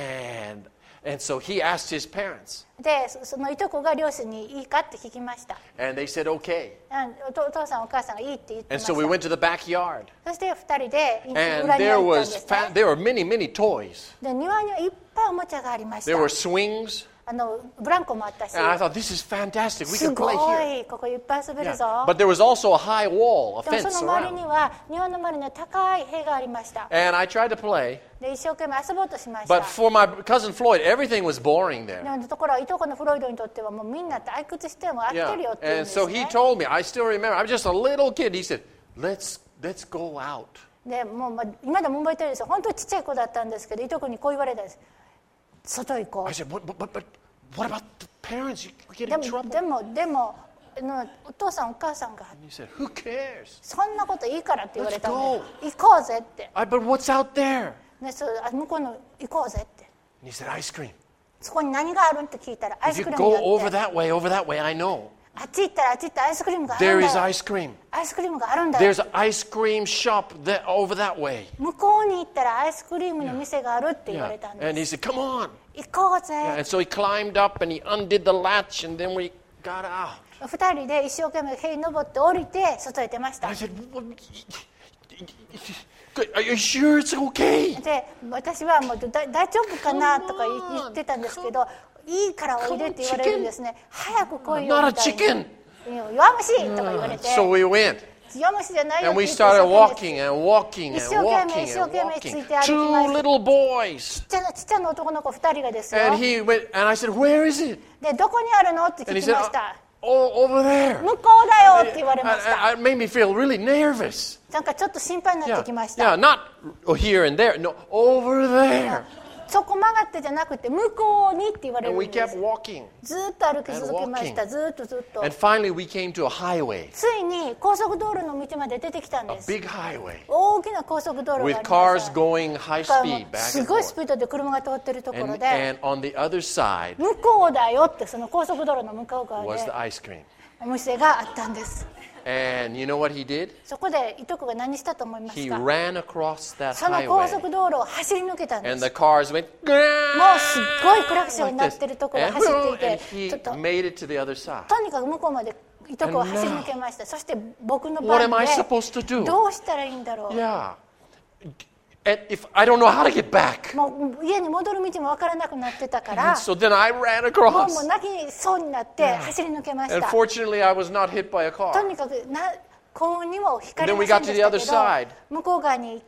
S1: And so he asked his parents.
S2: でそのいとこが両親にいいかって聞きました。
S1: And they said, okay.
S2: お父さんお母さんがいいって言ってま
S1: And
S2: した。
S1: so we went to the backyard.
S2: そして2人で
S1: And
S2: 裏庭
S1: there
S2: に行ったんで
S1: was
S2: すね。
S1: there were many, many toys.
S2: で庭にはいっぱいおもちゃがありました。
S1: There were swings.
S2: ブランコもあったし、
S1: And I thought, this is fantastic. We
S2: す
S1: can
S2: ご
S1: play here.
S2: いここいっぱい遊べる
S1: Yeah.
S2: ぞ。
S1: But there was also a high wall, a
S2: でも
S1: fence
S2: その周り
S1: around.
S2: には庭の周りには高い塀がありました。
S1: And I tried to play.
S2: で一生懸命遊ぼうとしました
S1: But。for my cousin Floyd, everything was boring there.
S2: でもところがいとこのフロイドにとってはもうみんな退屈しても飽きてるよって言うん
S1: And
S2: です
S1: so he
S2: ね。
S1: told me, I still remember, I was just a little kid. He said, let's go out.
S2: でもう今でも覚えてるんですよ。本当にちっちゃい子だったんですけど、いとこにこう言われたんです。外行こ
S1: I said, but what about the parents? You
S2: う。
S1: get
S2: で
S1: in
S2: も
S1: trouble.
S2: でもお父さんお母さんが
S1: And he said, who cares?
S2: そんなこといいからって言われたんで
S1: Let's
S2: 行こうぜって。
S1: But what's out there?
S2: で向こうの行こうぜって。
S1: And he said, ice cream.
S2: そこに何があるって聞いたらアイ
S1: If
S2: ス
S1: you
S2: クリーム
S1: go
S2: があ
S1: over
S2: って、
S1: that way, I know.
S2: あっち行ったらアイスクリームがある
S1: There
S2: んだ
S1: is
S2: よ。
S1: ice cream.
S2: アイスクリームがあるんだよ。
S1: There's an ice cream shop over that way.
S2: 向こうに行ったらアイスクリームの店があるって言わ
S1: Yeah.
S2: れたん
S1: And
S2: で
S1: he
S2: す。
S1: said, come on.
S2: 行こうぜ。
S1: And so he climbed up and he undid the latch and then we got out.
S2: 二人で一生懸命塀に登って降りて外へ出ました。
S1: I said, are you sure it's okay?
S2: で私はもう大丈夫かなとか言ってたんですけど、いいからおいでって言われるんですね。早く来いよ
S1: Not a
S2: みたい
S1: chicken.
S2: に。弱虫とか言われて、
S1: So we went
S2: 弱虫じゃないよ
S1: and
S2: って
S1: we
S2: 言って
S1: started
S2: 一生懸命
S1: walking and walking and walking.
S2: ついて歩き
S1: Two
S2: ます。
S1: little boys.
S2: ちっちゃな男の子2人がですよ。
S1: And he went, and I said, where is it?
S2: でどこにあるのって
S1: And
S2: 聞
S1: he
S2: き
S1: said,
S2: ました。
S1: over there.
S2: 向こうだよって言われました。
S1: It made me feel really nervous.
S2: なんかちょっと心配になっ
S1: Yeah,
S2: てきました。
S1: yeah, not here and there. No, over there.
S2: そこ曲がってじゃなくて向こうにって言われ
S1: And
S2: る
S1: we
S2: んで
S1: kept
S2: す。
S1: walking.
S2: ずーっと歩き続けました。ずーっと。
S1: And finally we came to a highway,
S2: ついに高速道路の道まで出てきたん
S1: a
S2: です。
S1: big highway
S2: 大きな高速道路があり
S1: with
S2: ま
S1: cars
S2: した。
S1: going high
S2: だからも
S1: speed
S2: う
S1: back
S2: す
S1: and
S2: ごいス
S1: forth.
S2: ピードで車が通ってるところ
S1: And,
S2: で、
S1: and on the other side
S2: 向こうだよってその高速道路の向こう側
S1: was
S2: で
S1: the ice cream.
S2: お店があったんです。
S1: And you know what he did?
S2: そこでいとこが何したと思います
S1: He
S2: か？
S1: ran across that
S2: その高
S1: highway
S2: 速道路を走り抜けたんで
S1: and
S2: す。
S1: the cars went
S2: もうすっごいクラクションに
S1: like
S2: な
S1: this.
S2: ってるところを
S1: And,
S2: 走ってい
S1: and
S2: て、
S1: he
S2: ちょっと
S1: made it to the other side.
S2: とにかく向こうまでいとこを走り抜けました。そして僕の
S1: What
S2: 番
S1: am I
S2: で
S1: supposed to do?
S2: どうしたらいいんだろう。
S1: Yeah. And if I don't know how to get back.
S2: もう家に戻る道も分からなくなってたから、
S1: So then I ran
S2: も
S1: across.
S2: う泣きそうになって走り抜けまし
S1: And
S2: た。
S1: fortunately I was not hit by a
S2: と
S1: car.
S2: にかく幸運にも光
S1: And then
S2: り
S1: we
S2: ませ
S1: got
S2: ん
S1: to
S2: で
S1: the
S2: した
S1: other
S2: けど
S1: side.
S2: 向こう側に行って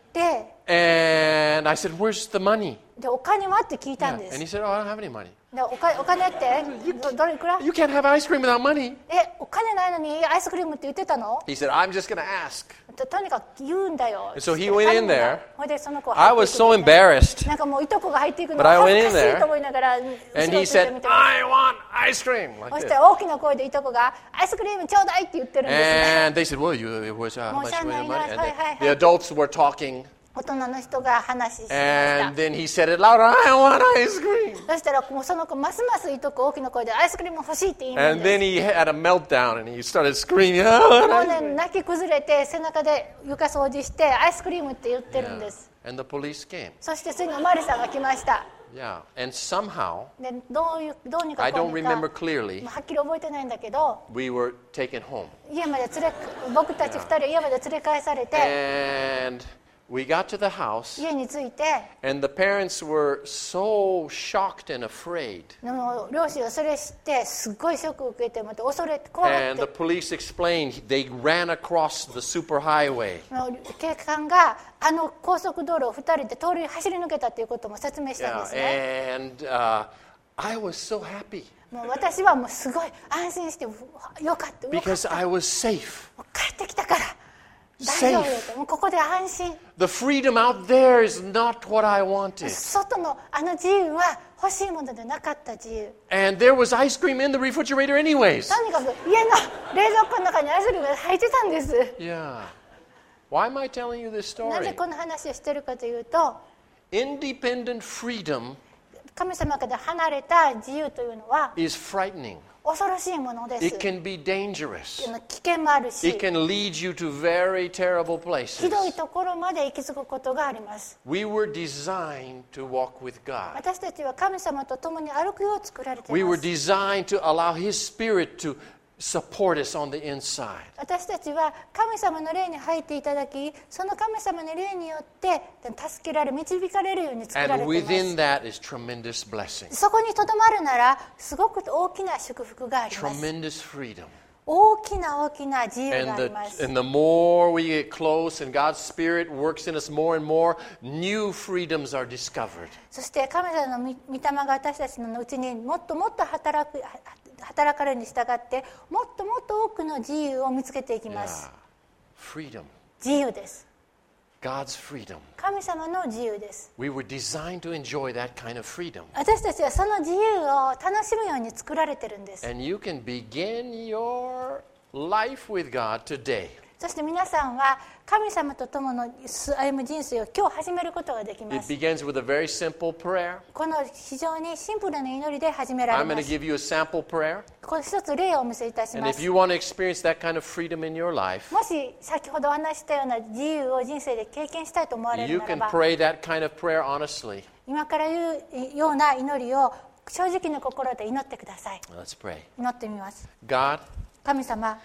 S1: And I said, where's the money?
S2: でお金はって聞いた
S1: Yeah.
S2: んで
S1: And he
S2: す
S1: said, oh, I don't have any money.
S2: でお金ってどれくらい
S1: You can't have ice cream without money.
S2: お金ないのにアイスクリームって言ってたの
S1: He said, I'm just going to ask.
S2: とにかく言うんだよ
S1: So he went in there.
S2: ほいでその子
S1: I
S2: 入
S1: was
S2: っていくん
S1: so
S2: ですね
S1: embarrassed.
S2: なんかもういとこが入っていくの
S1: But I
S2: が
S1: went
S2: 恥ず
S1: in
S2: かし
S1: there.
S2: いと思いながら後ろを
S1: And
S2: つ
S1: he
S2: いて
S1: said,
S2: 見てま
S1: I want ice cream.
S2: す
S1: Like
S2: そ
S1: this.
S2: して大きな声でいとこがアイスクリームちょうだいって言ってるんですね
S1: And they said, well, how much
S2: Mo
S1: money?
S2: siya
S1: And
S2: hi,
S1: the adults were talking.
S2: 大人の人が話しました
S1: And then he said it louder, I want ice cream.
S2: そしたらもうその子ますますいとこ大きな声でアイスクリーム欲しいって言いま
S1: And
S2: す
S1: then he had a meltdown and he started screaming, I want
S2: もう
S1: ice
S2: ね
S1: cream.
S2: 泣き崩れて背中で床掃除してアイスクリームって言ってるんです
S1: And the police came.
S2: そして次におまわりさんが来ました
S1: Yeah. And somehow,
S2: でどうにか
S1: I
S2: こ
S1: don't
S2: うにか
S1: remember clearly,
S2: はっきり覚えてないんだけど
S1: we were taken home.
S2: 僕たち2人家まで連れ返されて
S1: And we got to the house,
S2: 家に着いて
S1: and the parents were so shocked and afraid.
S2: 両親はそれ知ってすっごいショックを受けてまた恐れて怖がっ
S1: And the
S2: て
S1: police explained they ran across the superhighway.
S2: 警官が高速道路を2人で走り抜けたということも説明したんですね
S1: And I was so happy
S2: もう私はもうすごい安心してよかった
S1: because I was safe.
S2: もう帰ってきたから大丈夫だともうここで安心
S1: The freedom out there is not what I wanted.
S2: 外の自由は欲しいものでなかった自由
S1: And there was ice cream in the refrigerator anyways.
S2: とにかく家の冷蔵庫の中にアイスクリームが入ってたんです
S1: Yeah. Why am I telling you this
S2: なぜ
S1: story?
S2: この話をしているかというと
S1: Independent freedom
S2: 神様から離れた自由というのは
S1: is frightening.
S2: 恐ろしいものです
S1: It can be dangerous.
S2: 危険もあるし
S1: It can lead you to very terrible
S2: ひ
S1: places.
S2: どいところまで行き着くことがあります
S1: We were designed to walk with God.
S2: 私たちは神様と共に歩くよう作られてい
S1: We
S2: ま
S1: were
S2: す
S1: designed to allow His Spirit to support us on the inside.
S2: 私たちは神様の霊に入っていただきその神様の霊によって助けられ導かれるように作ら
S1: And
S2: れてい
S1: within
S2: ま
S1: that is tremendous blessing,
S2: すそこにとどまるならすごく大きな祝福があります
S1: tremendous freedom.
S2: 大きな自由があります
S1: And the more we get close and God's Spirit works in us more and more, new freedoms are discovered.
S2: そして神様の御霊が私たちのうちにもっともっと働かれるに従ってもっともっと多くの自由を見つけていきま
S1: Yeah.
S2: す
S1: Freedom.
S2: 自由です
S1: God's freedom.
S2: 神様の自由です
S1: We were designed to enjoy that kind of freedom.
S2: 私たちはその自由を楽しむように作られてるんです
S1: And you can begin your life with God today.
S2: そして皆さんは神様と共の歩む人生を今日始めることができま
S1: It
S2: す
S1: begins with a very simple prayer.
S2: この非常にシンプルな祈りで始めら
S1: I'm
S2: れ
S1: going
S2: ま
S1: to
S2: す
S1: give you a sample prayer.
S2: これ一つ例をお見せいたし
S1: And
S2: ま
S1: if
S2: す
S1: you want to experience that kind of freedom in your life,
S2: もし先ほどお話したような自由を人生で経験したいと思われる
S1: you
S2: なら
S1: can
S2: ば
S1: pray that kind of prayer honestly.
S2: 今から言うような祈りを正直な心で祈ってください
S1: Let's pray.
S2: 祈ってみます
S1: God,
S2: 神様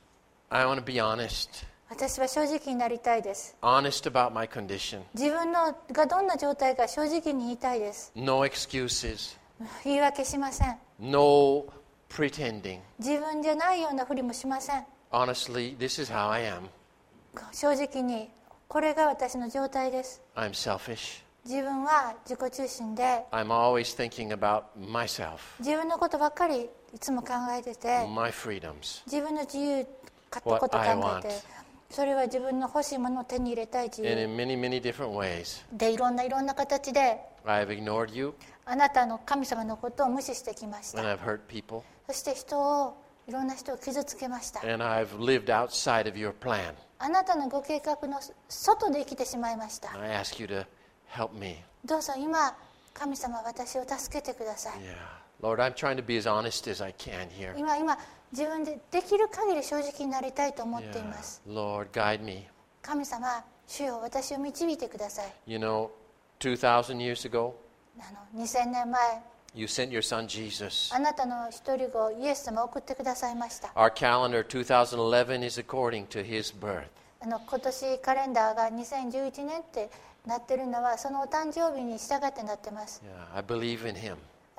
S1: I want to be honest.
S2: 私は正直になりたいです
S1: Honest about my condition.
S2: 自分のがどんな状態か正直に言いたいです
S1: No excuses.
S2: 言い訳しません
S1: No pretending.
S2: 自分じゃないようなふりもしません
S1: Honestly, this is how I am.
S2: 正直にこれが私の状態です
S1: I'm selfish.
S2: 自分は自己中心で
S1: I'm always thinking about myself,
S2: 自分のことばっかりいつも考えてて
S1: my freedoms.
S2: 自分の自由勝手こと考
S1: What I
S2: え
S1: want.
S2: てそれは自分の欲しいものを手に入れたい自
S1: And
S2: 由
S1: in many, many different ways,
S2: でいろんな形で
S1: I've ignored you
S2: あなたの神様のことを無視してきまし
S1: and
S2: た
S1: I've hurt people
S2: そしていろんな人を傷つけました
S1: and I've lived outside of your plan.
S2: あなたのご計画の外で生きてしまいました
S1: I ask you to help me.
S2: どうぞ今神様私を助けてください
S1: Yeah. Lord, I'm trying to be as honest as I can here.
S2: 今自分でできる限り正直になりたいと思ってい
S1: Yeah.
S2: ます
S1: Lord, guide me.
S2: 神様主よ私を導いてください
S1: You know, 2,000 years ago,
S2: 2000年前
S1: you sent your son Jesus.
S2: あなたの一人子イエス様を送ってくださいました
S1: Our calendar 2011 is according to his birth.
S2: 今年カレンダーが2011年ってなってるのはそのお誕生日に従ってなってます
S1: Yeah, I believe in him.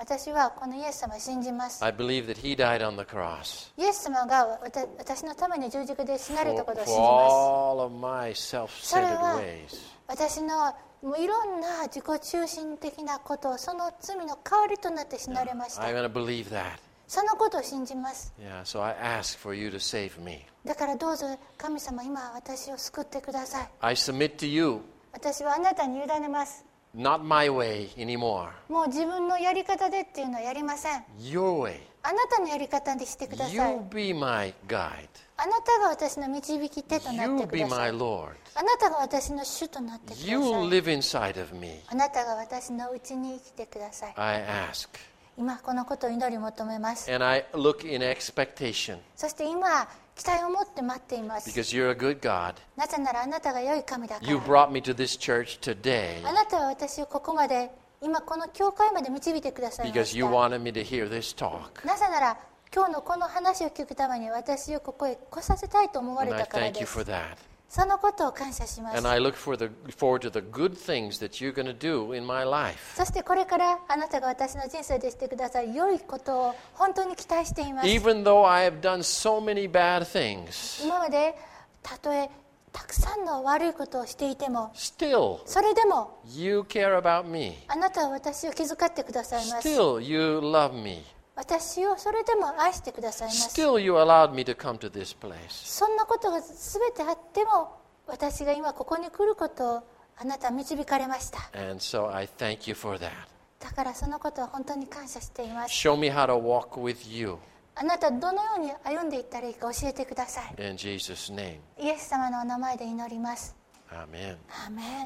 S2: 私はこのイエス様を信じます。
S1: I believe that He died on the cross
S2: イエス様が私のために十字架で死なれたことを
S1: for
S2: 信じます。
S1: all of my self-centered ways.
S2: 私のもういろんな自己中心的なことをその罪の代わりとなって死なれました。
S1: I'm going to believe that.
S2: そのことを信じます。
S1: Yeah, so I ask for you to save me.
S2: だからどうぞ神様、今私を救ってください。
S1: I submit to you,
S2: 私はあなたに委ねます。
S1: not my way anymore.
S2: もう自分のやり方でっていうのはやりません。
S1: Your way.
S2: あなたのやり方にしてください。
S1: You be my guide.
S2: あなたが私の導き手となっ
S1: You
S2: てく
S1: be
S2: ださ
S1: my
S2: い。
S1: Lord.
S2: あなたが私の主となってくださ
S1: You
S2: い。
S1: live inside of me.
S2: あなたが私のうちに生きてください。
S1: I ask.
S2: 今このことを祈り求めます。
S1: And I look in expectation
S2: そして今期待を持って待っています。
S1: because you're a good God.
S2: なぜならあなたが良い神だか
S1: You
S2: ら。
S1: brought me to this church today
S2: あなたは私をここまで、今この教会まで導いてくださいま
S1: because
S2: し
S1: you
S2: た。
S1: wanted me to hear this talk.
S2: なぜなら今日のこの話を聞くために私をここへ来させたいと思わ
S1: And
S2: れ
S1: I
S2: たから
S1: thank
S2: で
S1: you
S2: す。
S1: for that.
S2: そのことを感謝します。
S1: And I look forward to the good things that you're going to do in my life.
S2: そしてこれからあなたが私の人生でしてください良いことを本当に期待しています。
S1: Even though I have done so many bad things,
S2: 今までたとえたくさんの悪いことをしていても、
S1: still
S2: それでも
S1: you care about me.
S2: あなたは私を気遣ってくださいます。
S1: Still you love me.
S2: 私をそれでも愛してくださいます。
S1: Still you allowed me to come to this place.
S2: そんなことが全てあっても私が今ここに来ることをあなたは導かれました。
S1: And so I thank you for that.
S2: だからそのことを本当に感謝しています。
S1: Show me how to walk with you.
S2: あなたどのように歩んでいったらいいか教えてください。
S1: In Jesus' name.
S2: イエス様のお名前で祈ります。
S1: Amen.
S2: アーメン。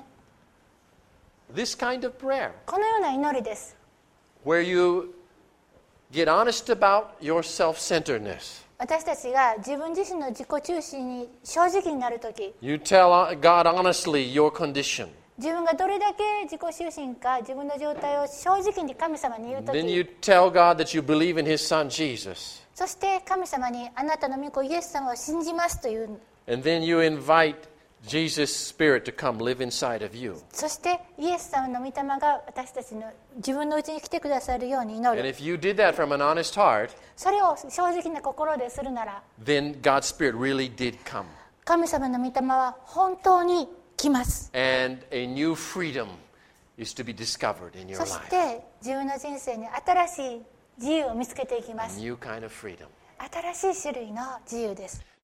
S1: This kind of prayer,
S2: このような祈りです。
S1: where you get honest about your self-centeredness.
S2: 私たちが自分自身の自己中心に正直になるとき、
S1: You tell God honestly your condition.
S2: 自分がどれだけ自己中心か自分の状態を正直に神様に言うと
S1: Then
S2: き、
S1: you tell God that you believe in His Son Jesus.
S2: そして神様にあなたの御子イエス様を信じますという、
S1: And then you invite Jesus' Spirit to come live inside of you.
S2: そしてイエス様の御霊が私たちの自分のうちに来てくださるように祈
S1: And
S2: る。
S1: if you did that from an honest heart,
S2: それを正直な心でするなら、
S1: then God's Spirit really did come.
S2: 神様の御霊は本当に来ます。
S1: And a new freedom is to be discovered in your
S2: そし
S1: life.
S2: て自分の人生に新しい自由を見つけていきま
S1: A
S2: す。
S1: new kind of freedom.
S2: 新しい種類の自由です。